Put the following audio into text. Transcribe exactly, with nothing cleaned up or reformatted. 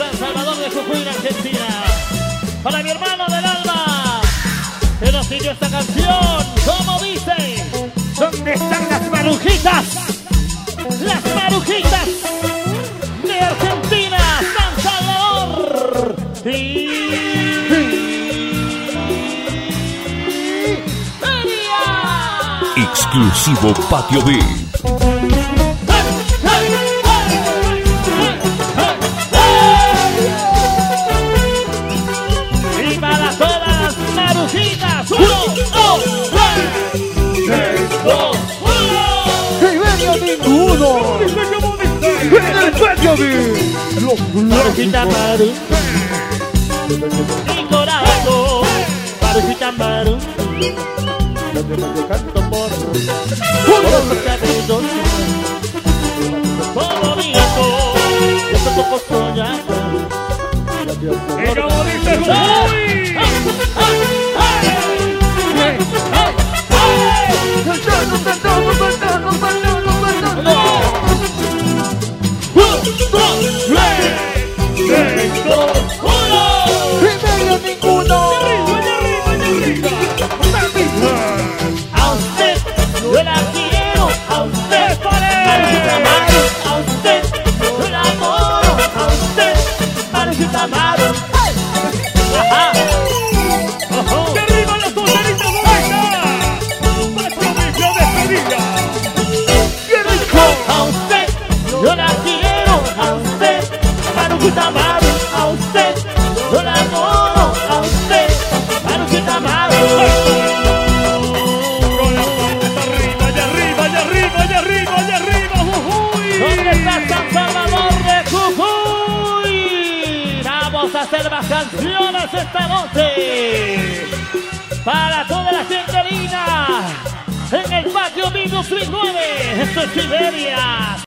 San Salvador de Jujuy, Argentina. Para mi hermano del alma, que nos pidió esta canción, como dice. ¿Dónde están las marujitas? Las marujitas de Argentina, San Salvador. Y... Exclusivo Patio V. Y para todas las marujitas, uno, dos, tres, dos, uno. ¡Siberia ninguno! ¡En el Patio V! Marujita maru, mi corazón, marujita maru. Canto por todos los cabellos, todo mi gato, yo tampoco soñar. ¡Y como dice Jujuy! tres, dos, uno. ¡Siberia ninguno! A usted yo la quiero, a usted Marujita Maru, a usted yo la adoro, a usted Marujita Maru. Ajá. Ojo. ¡Que arriba las solteritas bonitas! ¡Patio V de Sevilla! ¡Qué rico! A usted yo la quiero, a usted Marujita Maru, a usted yo la adoro, a usted Marujita Maru. ¿Dónde está San Salvador de Jujuy? Vamos a hacer más canciones esta noche para toda la gente linda en el Patio V dos mil nueve. Esto es Siberia.